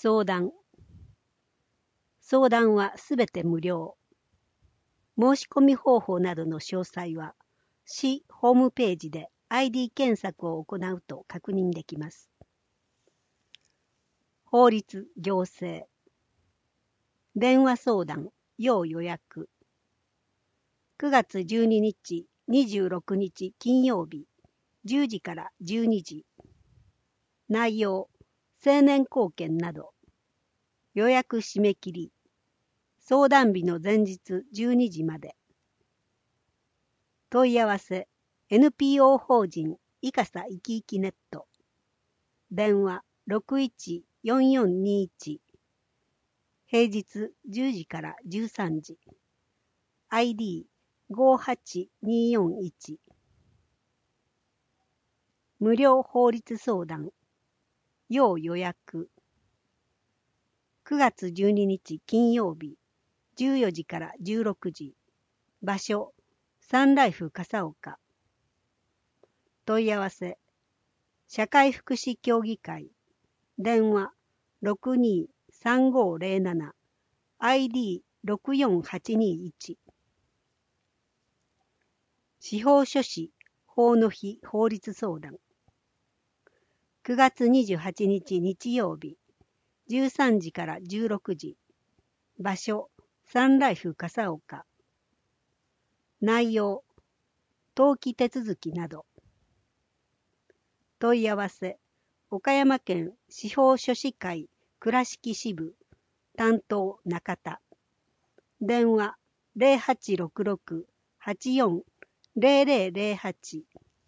相談。相談はすべて無料。申し込み方法などの詳細は、市ホームページで ID 検索を行うと確認できます。法律・行政。電話相談・要予約。9月12日、26日金曜日、10時から12時。内容、成年後見など。予約締め切り。相談日の前日12時まで。問い合わせ、NPO 法人いかさいきいきネット。電話614421。平日10時から13時。ID58241。無料法律相談。要予約。9月12日金曜日。14時から16時。場所、サンライフ笠岡。問い合わせ、社会福祉協議会。電話、623507。ID64821。司法書士、法の日法律相談。9月28日日曜日。13時から16時。場所、サンライフ笠岡。内容、登記手続きなど。問い合わせ、岡山県司法書士会倉敷支部、担当中田。電話0866-840008。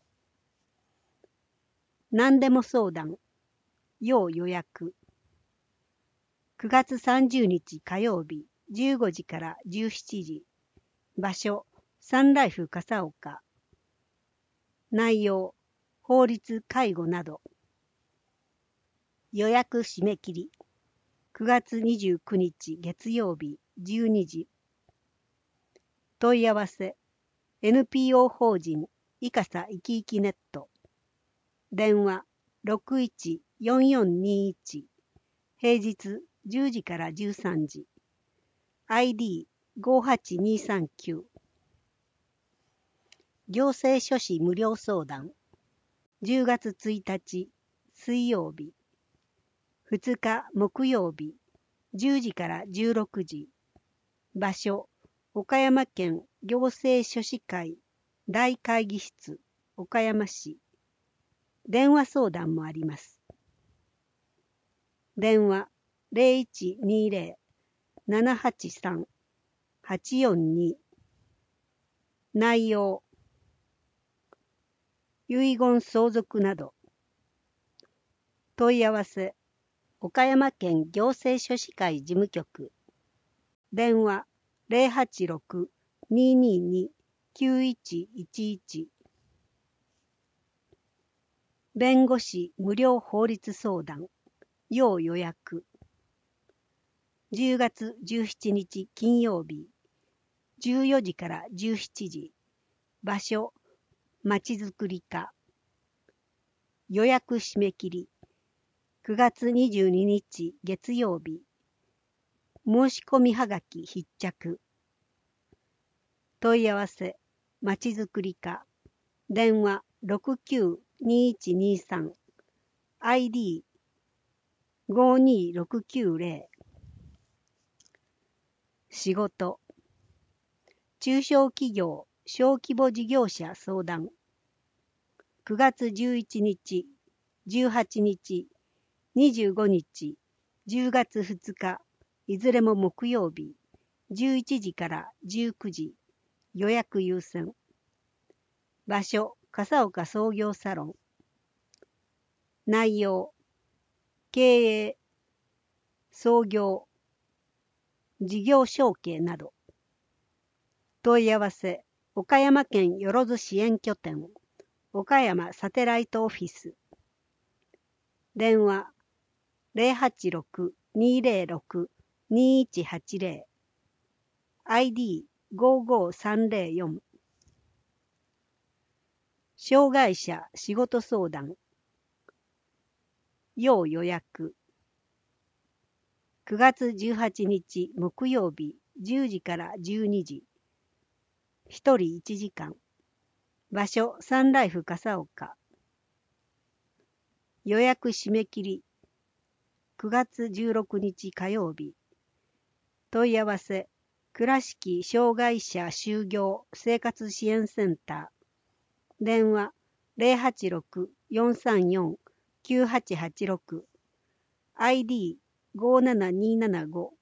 何でも相談、要予約。9月30日火曜日、15時から17時。場所、サンライフ笠岡。内容、法律・介護など。予約締め切り。9月29日月曜日12時。問い合わせ、NPO 法人いかさいきいきネット。電話614421。平日10時から13時。ID58239。行政書士無料相談。10月1日水曜日。2日木曜日。10時から16時。場所、岡山県行政書士会大会議室岡山市。電話相談もあります。電話0120-783-842。内容、遺言相続など。問い合わせ、岡山県行政書士会事務局。電話086-222-9111。弁護士無料法律相談。要予約。10月17日金曜日。14時から17時。場所、まちづくり課。予約締め切り。9月22日月曜日。申し込みはがき必着。問い合わせ、まちづくり課。電話692123。ID52690。仕事。中小企業、小規模事業者相談。9月11日、18日、25日、10月2日、いずれも木曜日、11時から19時、予約優先。場所、笠岡創業サロン。内容、経営、創業、事業承継など。問い合わせ、岡山県よろず支援拠点、岡山サテライトオフィス。電話086-206-2180。ID55304。障害者仕事相談。要予約。 9月18日木曜日10時から12時。1人1時間。場所サンライフ笠岡。予約締め切り9月16日火曜日。問い合わせ倉敷障害者就業生活支援センター。電話 086-434-9886 ID57275。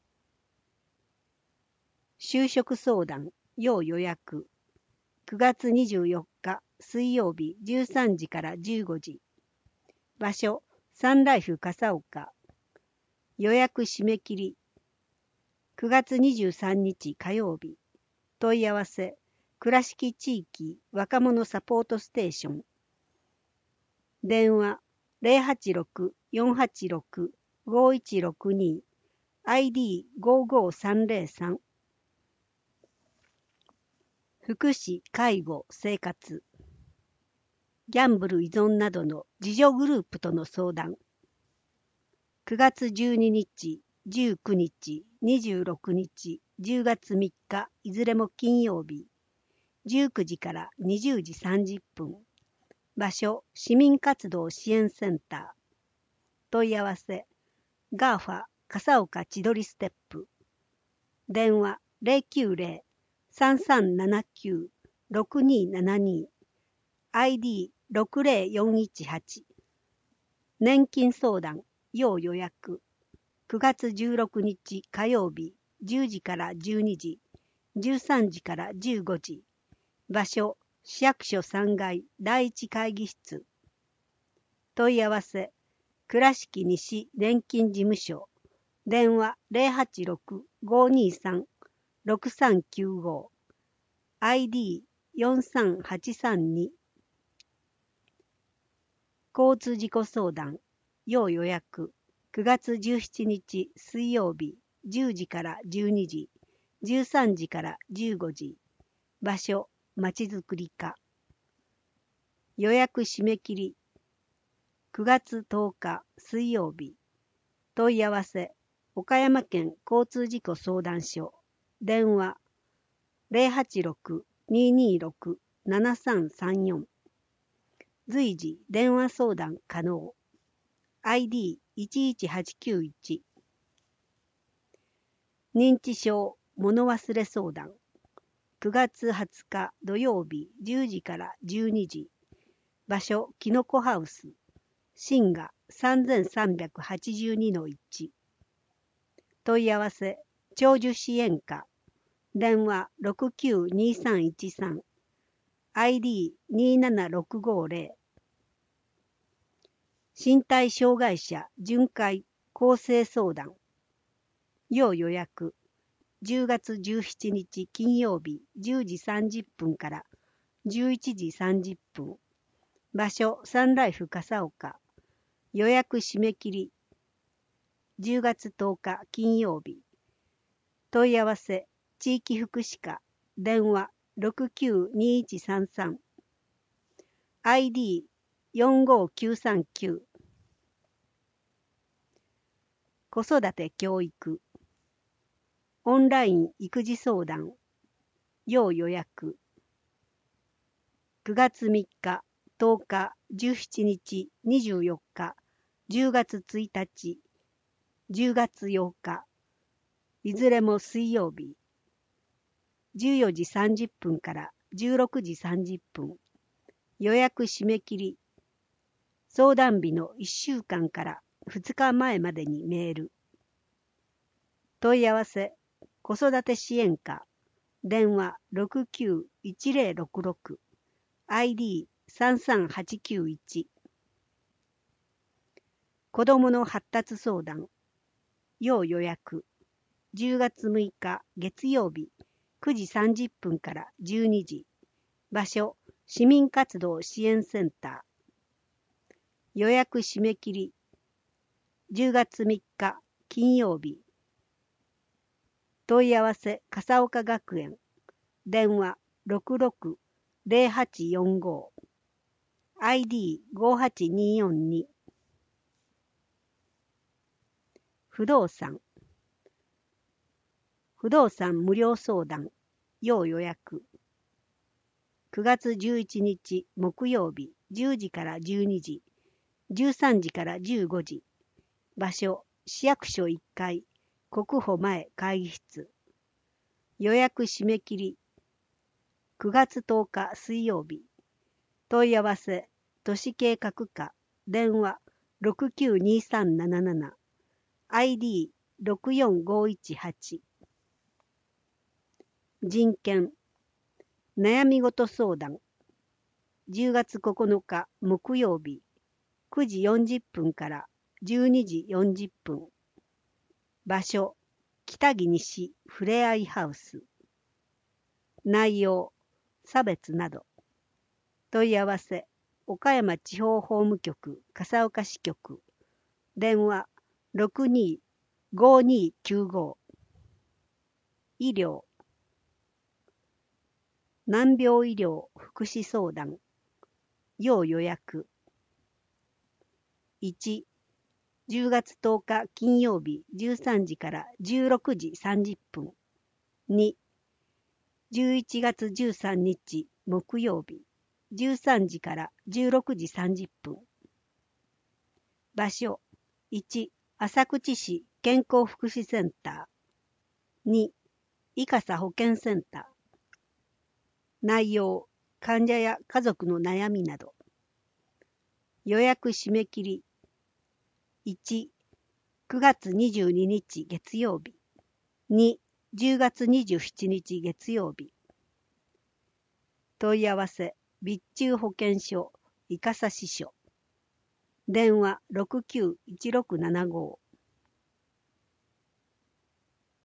就職相談要予約9月24日水曜日13時から15時。場所サンライフ笠岡。予約締め切り9月23日火曜日。問い合わせ倉敷地域若者サポートステーション。電話 086-486-5162 ID55303。福祉、介護、生活、ギャンブル依存などの自助グループとの相談。9月12日、19日、26日、10月3日、いずれも金曜日、19時から20時30分。場所、市民活動支援センター。問い合わせ、ガーファ笠岡千鳥ステップ。電話090-3379-6272 ID60418。年金相談要予約9月16日火曜日10時から12時、13時から15時。場所市役所3階第1会議室。問い合わせ倉敷西年金事務所。電話 086-523-6395 ID43832。交通事故相談要予約9月17日水曜日10時から12時、13時から15時。場所まちづくり課。予約締め切り9月10日水曜日。問い合わせ岡山県交通事故相談所。電話 086-226-7334。随時電話相談可能。ID11891。認知症物忘れ相談9月20日土曜日10時から12時。場所きのこハウス。新賀3382-1。問い合わせ長寿支援課。電話692313 ID27650。身体障害者巡回構成相談要予約10月17日金曜日10時30分から11時30分。場所サンライフ笠岡。予約締め切り10月10日金曜日。問い合わせ地域福祉課。電話692133 ID45939。子育て教育オンライン育児相談要予約9月3日10日17日24日10月1日10月8日いずれも水曜日14時30分から16時30分。予約締め切り相談日の1週間から2日前までにメール。問い合わせ子育て支援課。電話691066 ID33891。子どもの発達相談要予約10月6日月曜日9時30分から12時。場所市民活動支援センター。予約締め切り10月3日金曜日。問い合わせ笠岡学園。電話660845 ID58242。不動産不動産無料相談、要予約。9月11日木曜日10時から12時、13時から15時。場所、市役所1階、国保前会議室。予約締め切り、9月10日水曜日。問い合わせ、都市計画課、電話692377、ID64518。人権、悩み事相談。10月9日木曜日、9時40分から12時40分。場所、北木西ふれあいハウス。内容、差別など。問い合わせ、岡山地方法務局笠岡支局。電話625295。医療、難病医療福祉相談。要予約。1、10月10日金曜日13時から16時30分。2、11月13日木曜日13時から16時30分。場所、1、浅口市健康福祉センター。2、伊笠保健センター。内容、患者や家族の悩みなど。予約締め切り。1、9月22日月曜日。2、10月27日月曜日。問い合わせ、備中保健所、伊笠支所。電話691675。